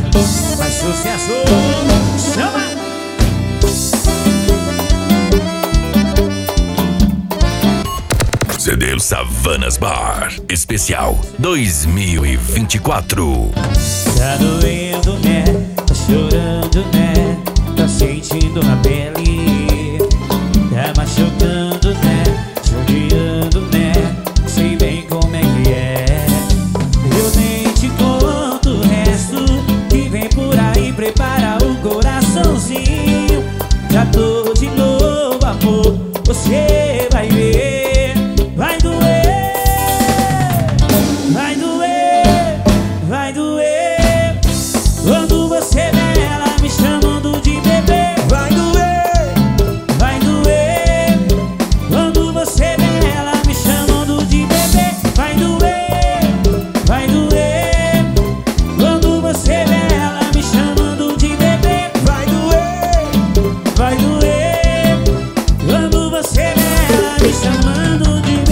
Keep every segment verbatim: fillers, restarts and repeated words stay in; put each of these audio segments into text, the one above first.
Faz sucesso, chama! C D Savanas Bar Especial dois mil e vinte e quatro. Tá doendo, né? Tá chorando, né? Tá sentindo na pele. Tá machucando, né? Judiando, né? Sei bem como é que é. Eu nem te conto o resto que vem por aí. Prepara o coraçãozinho. Já tô de novo, amor. Você vai ver. Vai doer, vai doer, vai doer. Quando você vê ela me chamando de bebê. Vai doer, vai doer. Quando você vê ela me chamando de bebê. Vai doer, vai doer. Quando você vê ela me chamando de bebê. Vai doer, vai doer. Quando você vê ela me chamando de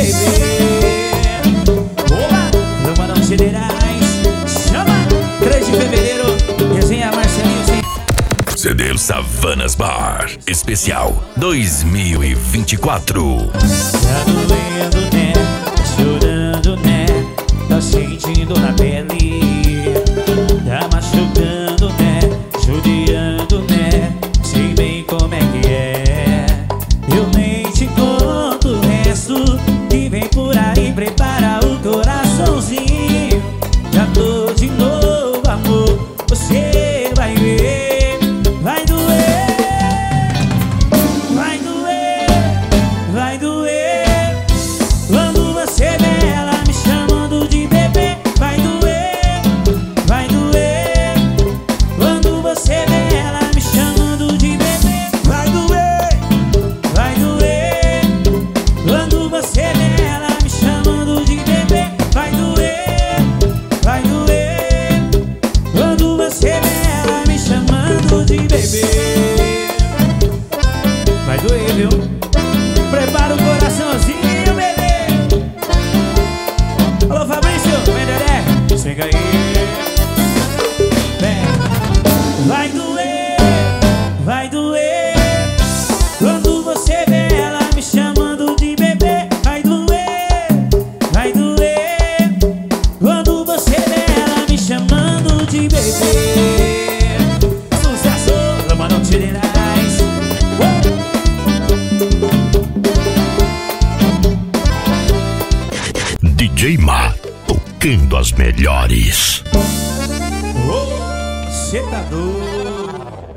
três de fevereiro, desenha Marcelinho sem... C D Savanas Bar Especial dois mil e vinte e quatro. Tá doendo, né? Tá chorando, né? Tá sentindo na pele. Tá machucando, né? Judiando, né? Sei bem como é que é. Eu nem te conto o resto que vem por aí. Prepara o coraçãozinho. Já tô de novo, amor. Você vai ver. Vai doer, vai doer, vai doer. Quando você vê ela me chamando de bebê. Vai doer, vai doer. Quando você vê ela me chamando de bebê. Vai doer, vai doer. Quando você vê ela me chamando de bebê. Vai doer, vai doer. Quando você vê ela me chamando de bebê. Vai doer, viu? Prepara o coraçãozinho, bebê. Alô, Fabrício, vem, Dedé. Chega aí. Vem. Vai doer, vai doer. Quando você vê ela me chamando de bebê. Vai doer, vai doer. Quando você vê ela me chamando de bebê. Sucesso, lama não te dirás. D J Ma tocando as melhores. Cê tá doido.